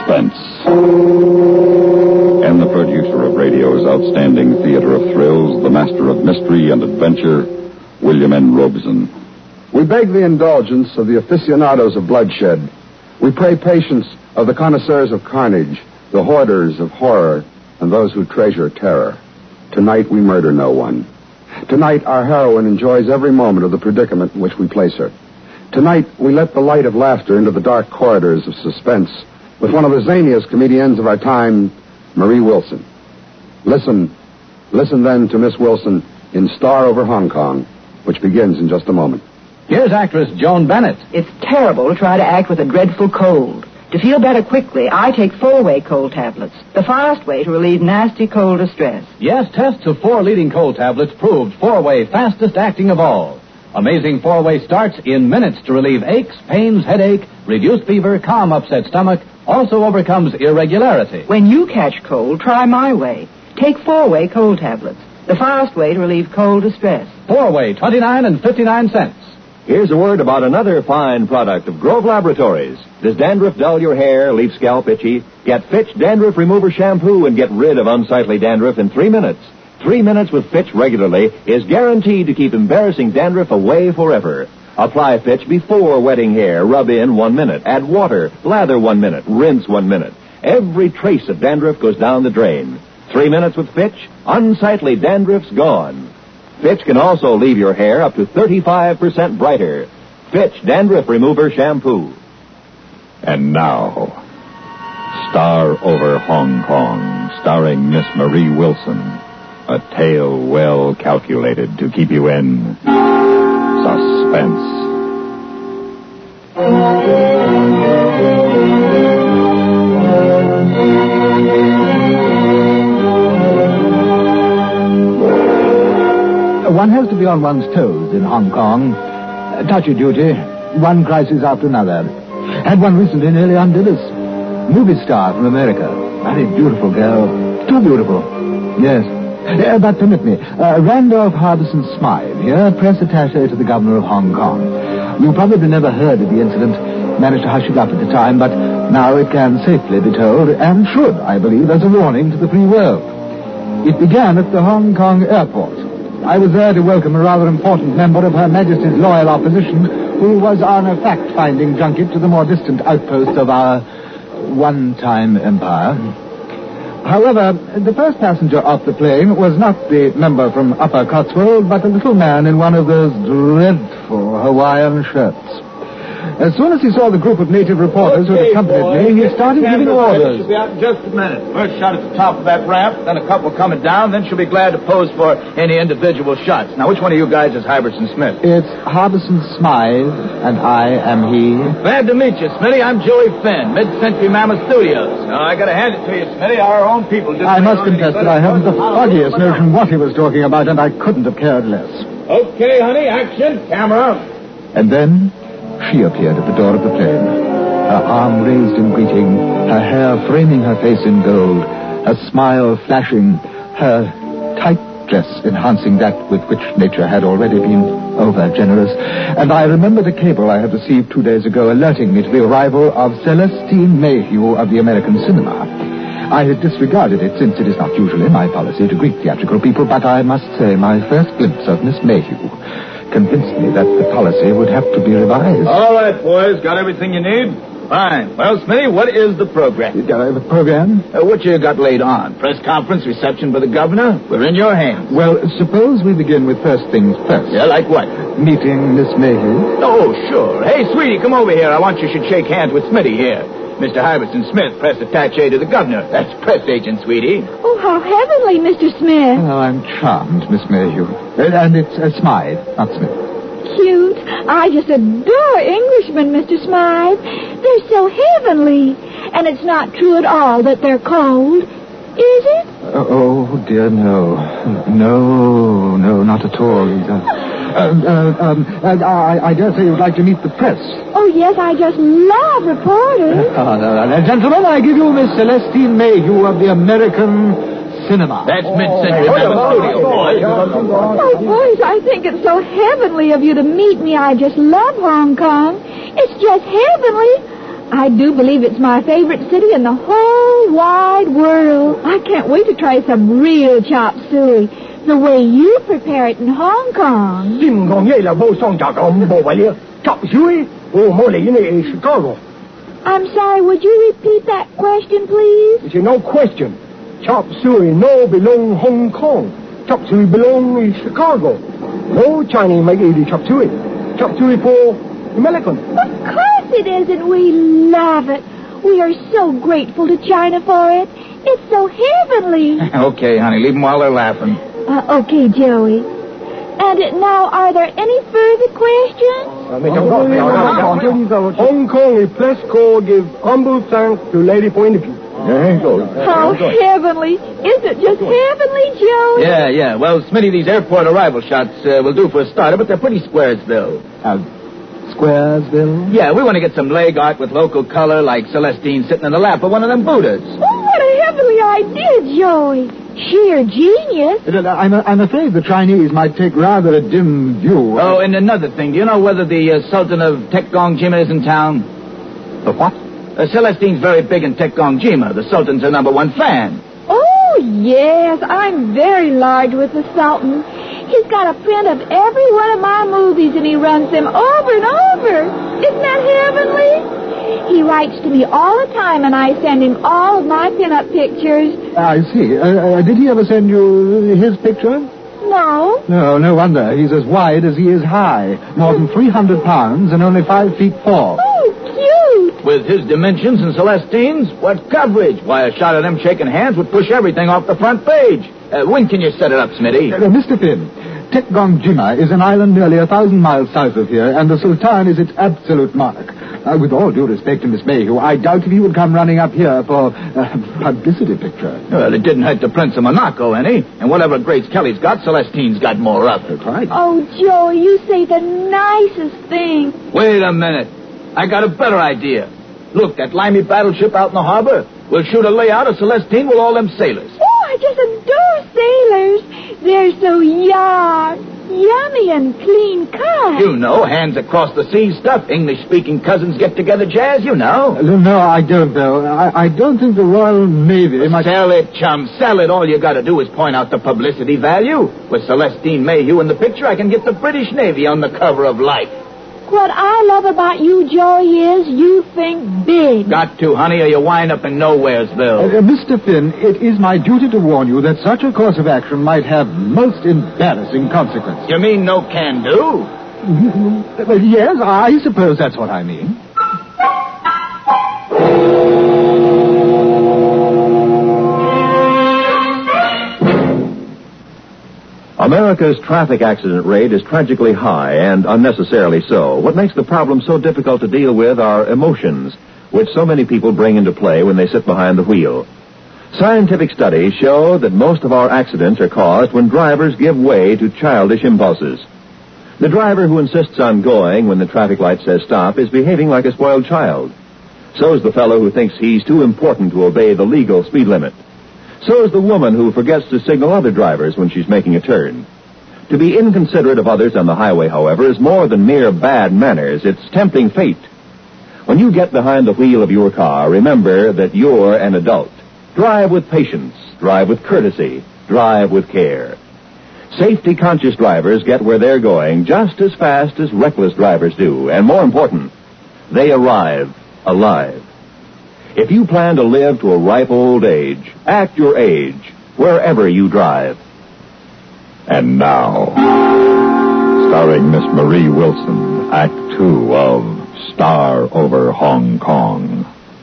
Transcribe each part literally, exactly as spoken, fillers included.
Suspense. And the producer of radio's outstanding theater of thrills, the master of mystery and adventure, William N. Robeson. We beg the indulgence of the aficionados of bloodshed. We pray patience of the connoisseurs of carnage, the hoarders of horror, and those who treasure terror. Tonight we murder no one. Tonight our heroine enjoys every moment of the predicament in which we place her. Tonight we let the light of laughter into the dark corridors of suspense with one of the zaniest comedians of our time, Marie Wilson. Listen, listen then to Miss Wilson in Star Over Hong Kong, which begins in just a moment. Here's actress Joan Bennett. It's terrible to try to act with a dreadful cold. To feel better quickly, I take four-way cold tablets, the fast way to relieve nasty cold distress. Yes, tests of four leading cold tablets proved four-way fastest acting of all. Amazing four-way starts in minutes to relieve aches, pains, headache, reduce fever, calm upset stomach, also overcomes irregularity. When you catch cold, try my way. Take four-way cold tablets, the fast way to relieve cold distress. Four-way, twenty-nine and fifty-nine cents. Here's a word about another fine product of Grove Laboratories. Does dandruff dull your hair, leave scalp itchy? Get Fitch Dandruff Remover Shampoo and get rid of unsightly dandruff in three minutes. Three minutes with Fitch regularly is guaranteed to keep embarrassing dandruff away forever. Apply Fitch before wetting hair. Rub in one minute. Add water. Lather one minute. Rinse one minute. Every trace of dandruff goes down the drain. Three minutes with Fitch, unsightly dandruff's gone. Fitch can also leave your hair up to thirty-five percent brighter. Fitch Dandruff Remover Shampoo. And now, Star Over Hong Kong, starring Miss Marie Wilson. A tale well calculated to keep you in suspense. One has to be on one's toes in Hong Kong. Touchy duty, one crisis after another. Had one recently nearly undid us. Movie star from America. Very beautiful girl. Too beautiful. Yes. Uh, but permit me, uh, Randolph Harbison Smythe here, press attaché to the governor of Hong Kong. You probably never heard of the incident, managed to hush it up at the time, but now it can safely be told, and should, I believe, as a warning to the free world. It began at the Hong Kong airport. I was there to welcome a rather important member of Her Majesty's loyal opposition, who was on a fact-finding junket to the more distant outposts of our one-time empire. However, the first passenger off the plane was not the member from Upper Cotswold, but a little man in one of those dreadful Hawaiian shirts. As soon as he saw the group of native reporters okay, who had accompanied boys, me, he started giving orders. She'll be out in just a minute. First shot at the top of that ramp, then a couple coming down, then she'll be glad to pose for any individual shots. Now, which one of you guys is Harbison Smith? It's Harbison Smythe, and I am he. Glad to meet you, Smitty. I'm Joey Finn, Mid-Century Mammoth Studios. Now, I gotta hand it to you, Smitty. Our own people just... I must confess that I haven't the foggiest notion what he was talking about, and I couldn't have cared less. Okay, honey, action, camera. And then she appeared at the door of the plane, her arm raised in greeting, her hair framing her face in gold, her smile flashing, her tight dress enhancing that with which nature had already been over-generous. And I remembered a cable I had received two days ago alerting me to the arrival of Celestine Mayhew of the American cinema. I had disregarded it since it is not usually my policy to greet theatrical people, but I must say my first glimpse of Miss Mayhew convinced me that the policy would have to be revised. All right, boys. Got everything you need? Fine. Well, Smitty, what is the program? Uh, the program? Uh, what you got laid on? Press conference, reception for the governor? We're in your hands. Well, suppose we begin with first things first. Yeah, like what? Meeting Miss Mayhew. Oh, sure. Hey, sweetie, come over here. I want you should shake hands with Smitty here. Mister Harbison Smith, press attaché to the governor. That's press agent, sweetie. Oh, how heavenly, Mister Smith. Oh, I'm charmed, Miss Mayhew. And, and it's uh, Smythe, not Smith. Cute. I just adore Englishmen, Mister Smythe. They're so heavenly. And it's not true at all that they're cold, is it? Uh, oh, dear, no. No, no, not at all. Uh, uh, uh, um, uh, I, I dare say you'd like to meet the press. Oh, yes, I just love reporters. Uh, uh, gentlemen, I give you Miss Celestine Mayhew of the American Cinema. That's Mid-Century Mammoth Studio, boys. Oh, boys, I think it's so heavenly of you to meet me. I just love Hong Kong. It's just heavenly. I do believe it's my favorite city in the whole wide world. I can't wait to try some real chop suey, the way you prepare it in Hong Kong. I'm sorry, would you repeat that question, please? It's no question. Chop suey no belong Hong Kong. Chop suey belong in Chicago. No Chinese make it chop suey. Chop suey for American. Of course it is, and we love it. We are so grateful to China for it. It's so heavenly. Okay, honey, leave them while they're laughing. Uh, okay, Joey. And uh, now, are there any further questions? Hong Kong is place called give humble thanks to Lady for interview. How heavenly. Isn't it just heavenly, Joey? Yeah, yeah. Well, Smitty, these airport arrival shots uh, will do for a starter, but they're pretty Squaresville. Uh, Squaresville? Yeah, we want to get some leg art with local color, like Celestine sitting in the lap of one of them Buddhas. Oh, what a heavenly idea, Joey. Sheer genius. I'm, I'm afraid the Chinese might take rather a dim view. Oh, and another thing. Do you know whether the uh, Sultan of Tekgong Jima is in town? The what? Uh, Celestine's very big in Tekgong Jima. The Sultan's her number one fan. Oh, yes. I'm very large with the Sultan. He's got a print of every one of my movies, and he runs them over and over. Isn't that heavenly? He writes to me all the time, and I send him all of my pin-up pictures. I see. Uh, uh, did he ever send you his picture? No. No, no wonder. He's as wide as he is high. More than three hundred pounds and only five feet four. Oh, cute. With his dimensions and Celestine's, what coverage? Why, a shot of them shaking hands would push everything off the front page. Uh, when can you set it up, Smitty? Uh, Mister Finn, Tekgong Jima is an island nearly a thousand miles south of here, and the Sultan is its absolute monarch. Uh, with all due respect to Miss Mayhew, I doubt if he would come running up here for a publicity picture. Well, it didn't hurt the Prince of Monaco any. And whatever greats Kelly's got, Celestine's got more of. That's right. Oh, Joey, you say the nicest thing. Wait a minute. I got a better idea. Look, that limey battleship out in the harbor. We'll shoot a layout of Celestine with all them sailors. Oh, I just adore sailors. They're so yard, yummy and clean cut. You know, hands across the sea stuff. English-speaking cousins get together, Jazz, you know. Uh, no, I don't, though. I, I don't think the Royal Navy might... Sell it, chum. Sell it. All you got to do is point out the publicity value. With Celestine Mayhew in the picture, I can get the British Navy on the cover of Life. What I love about you, Joey, is you think big. Got to, honey, or you wind up in Nowheresville. Uh, uh, Mister Finn, it is my duty to warn you that such a course of action might have most embarrassing consequences. You mean no can do? Well, yes, I suppose that's what I mean. America's traffic accident rate is tragically high and unnecessarily so. What makes the problem so difficult to deal with are emotions, which so many people bring into play when they sit behind the wheel. Scientific studies show that most of our accidents are caused when drivers give way to childish impulses. The driver who insists on going when the traffic light says stop is behaving like a spoiled child. So is the fellow who thinks he's too important to obey the legal speed limit. So is the woman who forgets to signal other drivers when she's making a turn. To be inconsiderate of others on the highway, however, is more than mere bad manners. It's tempting fate. When you get behind the wheel of your car, remember that you're an adult. Drive with patience. Drive with courtesy. Drive with care. Safety-conscious drivers get where they're going just as fast as reckless drivers do. And more important, they arrive alive. If you plan to live to a ripe old age, act your age wherever you drive. And now, starring Miss Marie Wilson, Act Two of Star Over Hong Kong.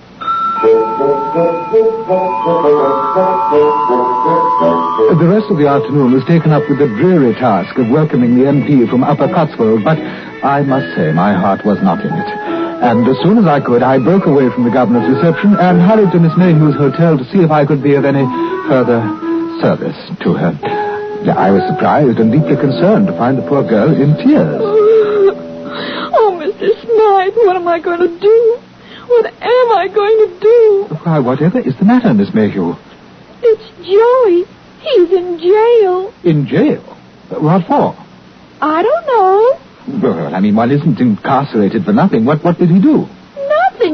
The rest of the afternoon was taken up with the dreary task of welcoming the M P from Upper Cotswold, but I must say my heart was not in it. And as soon as I could, I broke away from the governor's reception and hurried to Miss Mayhew's hotel to see if I could be of any further service to her. I was surprised and deeply concerned to find the poor girl in tears. Oh, Mister Smythe, what am I going to do? What am I going to do? Why, whatever is the matter, Miss Mayhew? It's Joey. He's in jail. In jail? What for? I don't know. Well, I mean, one isn't incarcerated for nothing. What what did he do? Nothing.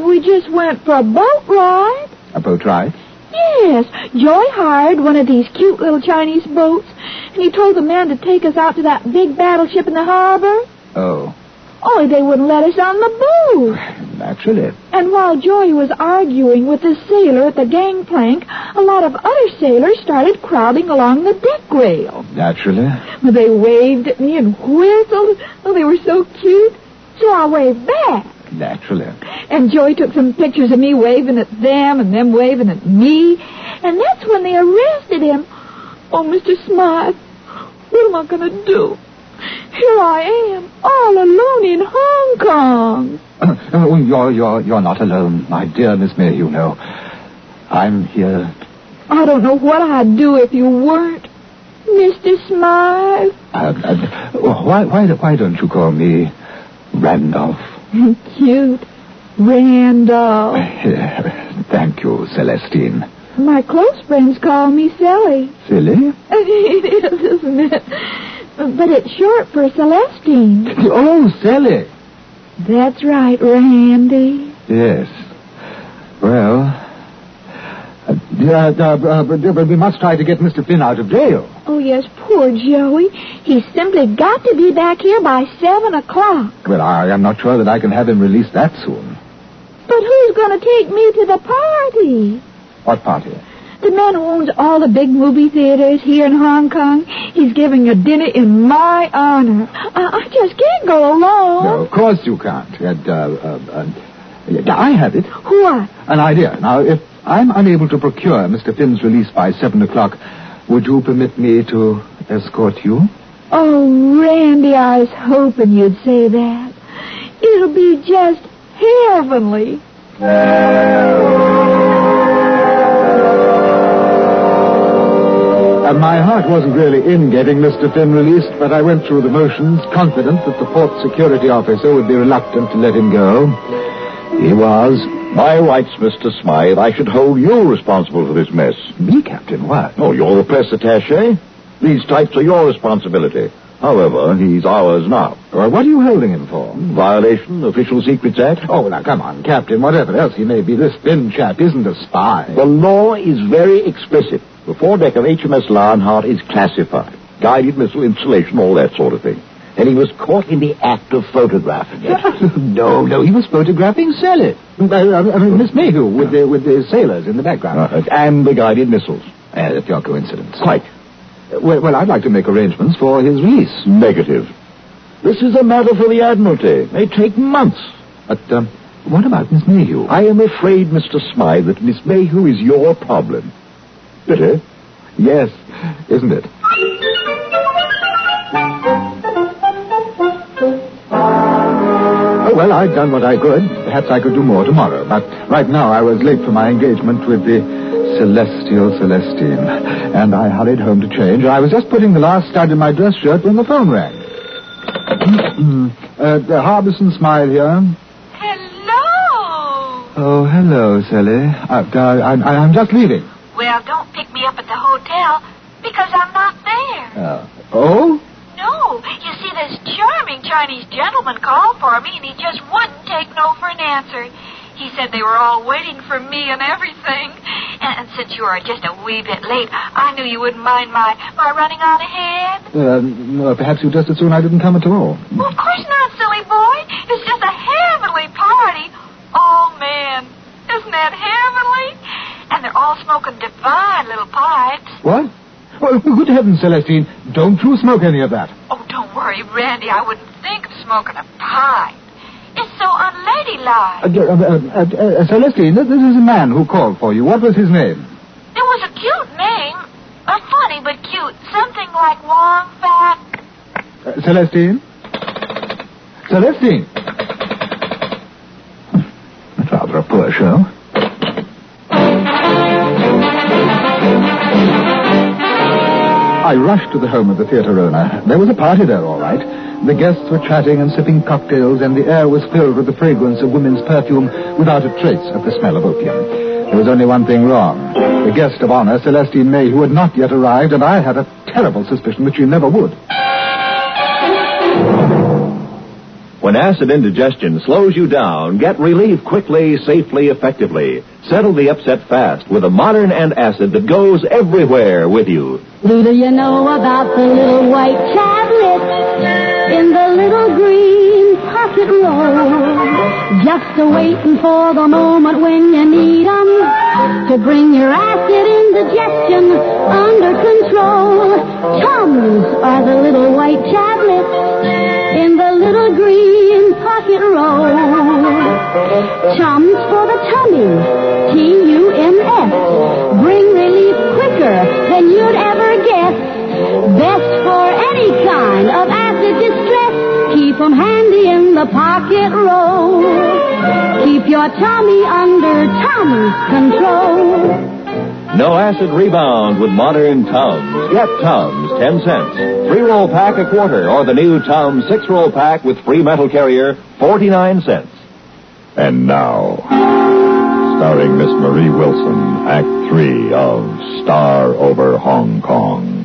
we just went for a boat ride. A boat ride? Yes. Joy hired one of these cute little Chinese boats, and he told the man to take us out to that big battleship in the harbor. Oh. Only they wouldn't let us on the boat. Naturally. And while Joy was arguing with the sailor at the gangplank, a lot of other sailors started crowding along the deck rail. Naturally. They waved at me and whistled. Oh, they were so cute. So I waved back. Naturally. And Joy took some pictures of me waving at them and them waving at me. And that's when they arrested him. Oh, Mister Smythe, what am I going to do? Here I am, all alone in Hong Kong. Uh, oh, you're, you're, you're not alone, my dear Miss Mayhew, no. I'm here. I don't know what I'd do if you weren't. Mister Smythe. Uh, uh, why, why, why don't you call me Randolph? Cute. Randolph. Thank you, Celestine. My close friends call me Sally. Silly? It is, isn't it? But it's short for Celestine. Oh, Sally. That's right, Randy. Yes. Well, uh, uh, uh, but, but we must try to get Mister Finn out of jail. Oh, yes, poor Joey. He's simply got to be back here by seven o'clock. Well, I am not sure that I can have him released that soon. But who's going to take me to the party? What party? The man who owns all the big movie theaters here in Hong Kong, he's giving a dinner in my honor. I, I just can't go alone. No, of course you can't. And, uh, uh, uh, I have it. What? An idea. Now, if I'm unable to procure Mister Finn's release by seven o'clock, would you permit me to escort you? Oh, Randy, I was hoping you'd say that. It'll be just heavenly. And my heart wasn't really in getting Mister Finn released, but I went through the motions, confident that the port security officer would be reluctant to let him go. He was. By rights, Mister Smythe, I should hold you responsible for this mess. Me, Captain? What? Oh, you're the press attaché. These types are your responsibility. However, he's ours now. Well, what are you holding him for? Violation, Official Secrets Act. Oh, now, come on, Captain. Whatever else he may be, this Finn chap isn't a spy. The law is very explicit. The foredeck of H M S Lionheart is classified. Guided missile installation, all that sort of thing. And he was caught in the act of photographing it. no, no, he was photographing Sally. Uh, I mean, Miss Mayhew, with the, with the sailors in the background. Uh, and the guided missiles. Uh, that's your coincidence. Quite. Well, well, I'd like to make arrangements for his release. Negative. This is a matter for the Admiralty. It may take months. But, um, what about Miss Mayhew? I am afraid, Mister Smythe, that Miss Mayhew is your problem. Bitter? Yes, isn't it? Oh, well, I've done what I could. Perhaps I could do more tomorrow. But right now I was late for my engagement with the Celestial Celestine. And I hurried home to change. I was just putting the last stud in my dress shirt when the phone rang. uh, Harbison Smythe here. Hello. Oh, hello, Sally. Uh, uh, I'm, I'm just leaving. Well, don't pick me up at the hotel because I'm not there. Uh, oh? No. You see, this charming Chinese gentleman called for me, and he just wouldn't take no for an answer. He said they were all waiting for me and everything. And, and since you are just a wee bit late, I knew you wouldn't mind my, my running on ahead. Uh, well, perhaps you just as soon I didn't come at all. Well, of course not, silly boy. It's just a heavenly party. Oh, man. Isn't that heavenly? And they're all smoking divine little pipes. What? Well, good heavens, Celestine. Don't you smoke any of that. Oh, don't worry, Randy. I wouldn't think of smoking a pipe. It's so unladylike. Uh, uh, uh, uh, uh, Celestine, this is a man who called for you. What was his name? It was a cute name. Uh, funny but cute. Something like Wong Fat. Uh, Celestine? Celestine? That's rather a poor show. I rushed to the home of the theater owner. There was a party there, all right. The guests were chatting and sipping cocktails, and the air was filled with the fragrance of women's perfume without a trace of the smell of opium. There was only one thing wrong. The guest of honor, Celestine Mayhew, had not yet arrived, and I had a terrible suspicion that she never would. When acid indigestion slows you down, get relief quickly, safely, effectively. Settle the upset fast with a modern antacid that goes everywhere with you. Who do you know about the little white tablet in the little green pocket roll? Just a waiting for the moment when you need 'em to bring your acid indigestion under control. Tums are the little white tablets in the little green pocket roll. Tums for the tummy, T U M S. Bring relief quicker than you'd ever guess. Best for any kind of acid distress. Keep 'em handy in the pocket roll. Keep your tummy under Tums control. No acid rebound with modern Tums. Get Tums, ten cents. Three-roll pack a quarter, or the new Tums six-roll pack with free metal carrier, forty-nine cents. And now, starring Miss Marie Wilson, Act Three of Star Over Hong Kong.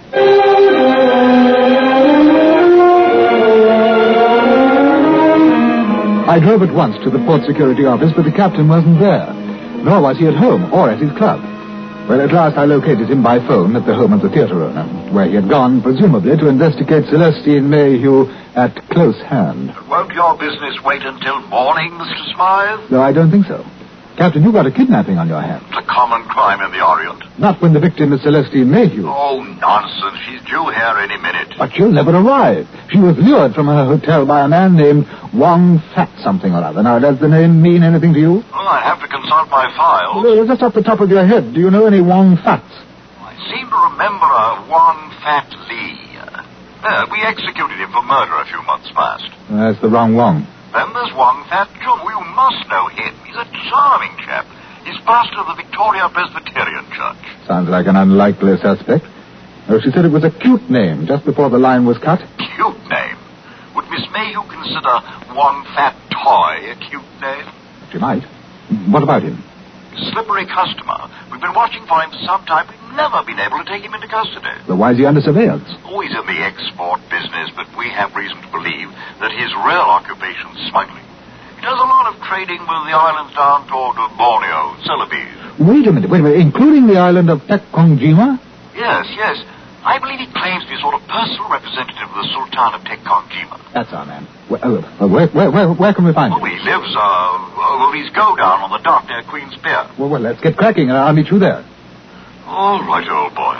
I drove at once to the port security office, but the captain wasn't there. Nor was he at home or at his club. Well, at last I located him by phone at the home of the theater owner, where he had gone, presumably, to investigate Celestine Mayhew at close hand. Won't your business wait until morning, Mister Smythe? No, I don't think so. Captain, you've got a kidnapping on your hands. It's a common crime in the Orient. Not when the victim is Celestine Mayhew. Oh, nonsense. She's due here any minute. But she'll never arrive. She was lured from her hotel by a man named Wong Fat something or other. Now, does the name mean anything to you? Well, I'd have to consult my files. Well, just off the top of your head, do you know any Wong Fats? I seem to remember a Wong Fat Lee. Uh, we executed him for murder a few months past. That's the wrong Wong. Then there's Wong Fat Chung. You must know him. He's a charming chap. He's pastor of the Victoria Presbyterian Church. Sounds like an unlikely suspect. Oh, she said it was a cute name just before the line was cut. Cute name? Would Miss Mayhew consider Wong Fat Toy a cute name? She might. What about him? Slippery customer. We've been watching for him for some time. We've never been able to take him into custody. But why is he under surveillance? Oh, he's in the export business, but we have reason to believe that his real occupation is smuggling. He does a lot of trading with the islands down toward Borneo, Celebes. Wait a minute, wait a minute. Including the island of Tekkongjima? Yes, yes. I believe he claims to be a sort of personal representative of the Sultan of Tekkongjima. That's our man. Where, uh, where, where, where, where can we find him? Oh, he lives, uh, over his go-down on the dock near Queen's Pier. Well, well, let's get cracking, and I'll meet you there. All right, old boy.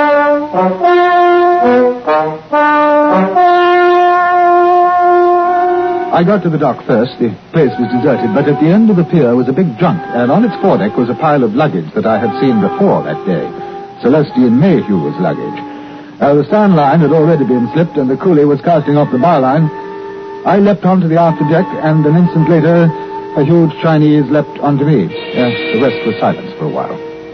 I got to the dock first. The place was deserted, but at the end of the pier was a big junk, and on its foredeck was a pile of luggage that I had seen before that day. Celestine Mayhew's luggage. Now, the stern line had already been slipped, and the coolie was casting off the bowline. I leapt onto the afterdeck, and an instant later, a huge Chinese leapt onto me. Uh, the rest was silence for a while.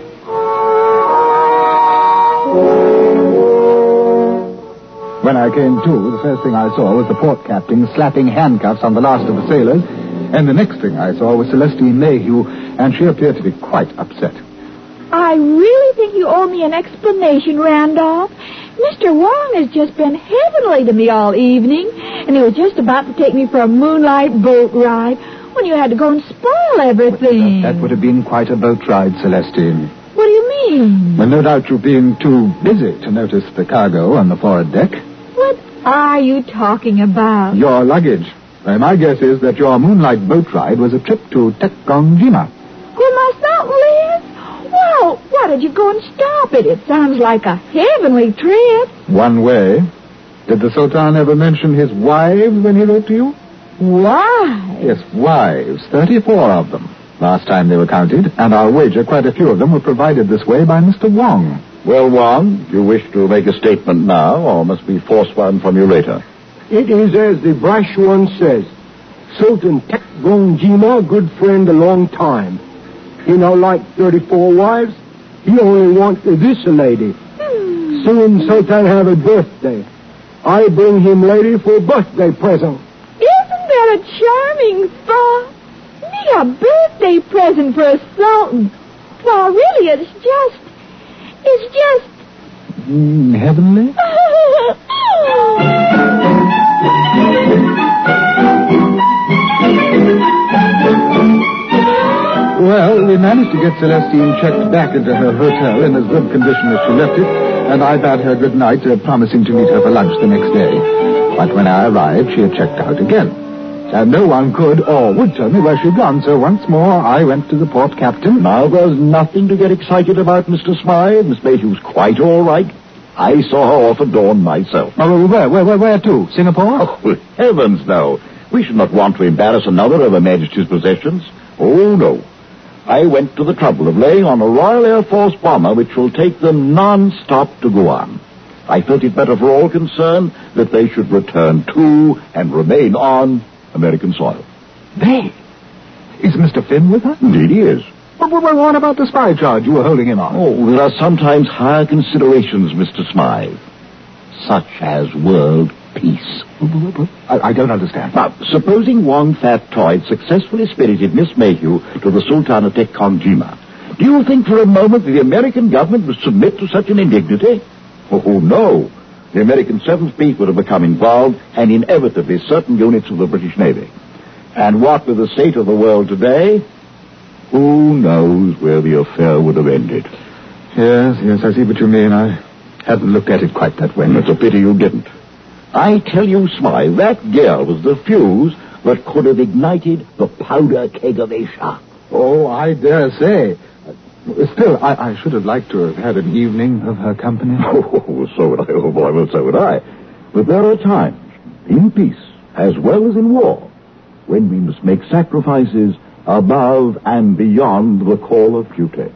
When I came to, the first thing I saw was the port captain slapping handcuffs on the last of the sailors, and the next thing I saw was Celestine Mayhew, and she appeared to be quite upset. I really think you owe me an explanation, Randolph. Mister Wong has just been heavenly to me all evening, and he was just about to take me for a moonlight boat ride when you had to go and spoil everything. That, that would have been quite a boat ride, Celestine. What do you mean? Well, no doubt you've been too busy to notice the cargo on the forward deck. What are you talking about? Your luggage. Well, my guess is that your moonlight boat ride was a trip to Tekkongjima. Well, my Saint Liz? Well, why did you go and stop it? It sounds like a heavenly trip. One way. Did the Sultan ever mention his wives when he wrote to you? Wives? Yes, wives. Thirty-four of them. Last time they were counted, and I'll wager quite a few of them were provided this way by Mister Wong. Well, Wong, do you wish to make a statement now, or must we force one from you later? It is as the brash one says. Sultan Tekkongjima, good friend a long time. You know, like thirty-four wives, he only wants this lady. Hmm. Soon Sultan have a birthday. I bring him lady for birthday present. Isn't that a charming thought? Me a birthday present for a sultan. Well, really, it's just... It's just... Mm, heavenly? Well, we managed to get Celestine checked back into her hotel in as good condition as she left it, and I bade her good night, uh, promising to meet her for lunch the next day. But when I arrived, she had checked out again. And no one could or would tell me where she'd gone, so once more I went to the port captain. Now, there's nothing to get excited about, Mister Smythe. Miss Mayhew's quite all right. I saw her off at dawn myself. Oh, where, where, where, where to? Singapore? Oh, heavens, no. We should not want to embarrass another of Her Majesty's possessions. Oh, no. I went to the trouble of laying on a Royal Air Force bomber which will take them non-stop to Guam. I felt it better for all concerned that they should return to and remain on American soil. They? Is Mister Finn with her? Indeed he is. But what about the spy charge you were holding him on? Oh, there are sometimes higher considerations, Mister Smythe, such as world peace. I, I don't understand. Now, supposing Wong Fat Toy successfully spirited Miss Mayhew to the Sultan of Tekongima, do you think for a moment that the American government would submit to such an indignity? Oh, no. The American Seventh Fleet would have become involved, and inevitably certain units of the British Navy. And what with the state of the world today, who knows where the affair would have ended. Yes, yes, I see what you mean. I hadn't looked at it quite that way. It's a pity you didn't. I tell you, Smythe, that girl was the fuse that could have ignited the powder keg of Asia. Oh, I dare say. Still, I, I should have liked to have had an evening of her company. Oh, so would I, oh boy, well, so would I. But there are times, in peace as well as in war, when we must make sacrifices above and beyond the call of duty.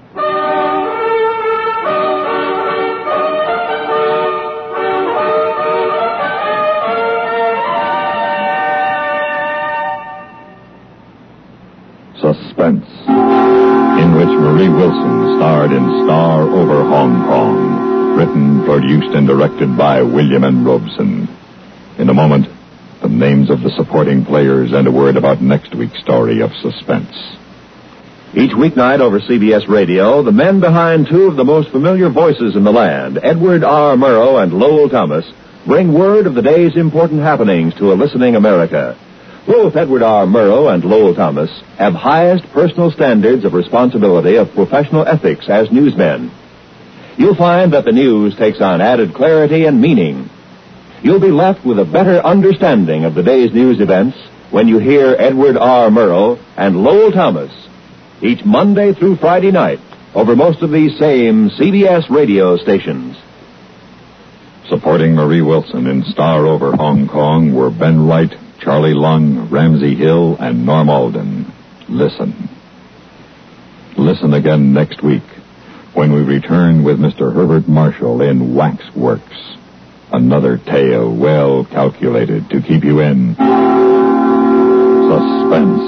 Suspense, in which Marie Wilson starred in Star Over Hong Kong, written, produced, and directed by William N. Robeson. In a moment, the names of the supporting players and a word about next week's story of suspense. Each weeknight over C B S Radio, the men behind two of the most familiar voices in the land, Edward R. Murrow and Lowell Thomas, bring word of the day's important happenings to a listening America. Both Edward R. Murrow and Lowell Thomas have highest personal standards of responsibility of professional ethics as newsmen. You'll find that the news takes on added clarity and meaning. You'll be left with a better understanding of the day's news events when you hear Edward R. Murrow and Lowell Thomas each Monday through Friday night over most of these same C B S radio stations. Supporting Marie Wilson in Star Over Hong Kong were Ben Wright, Charlie Lung, Ramsey Hill, and Norm Alden. Listen. Listen again next week when we return with Mister Herbert Marshall in Waxworks. Another tale well calculated to keep you in suspense.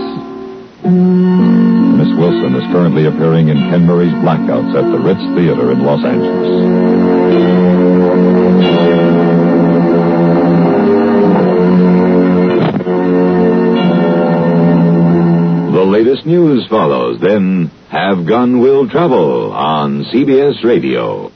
Miss Wilson is currently appearing in Ken Murray's Blackouts at the Ritz Theater in Los Angeles. The latest news follows, then Have Gun Will Travel on C B S Radio.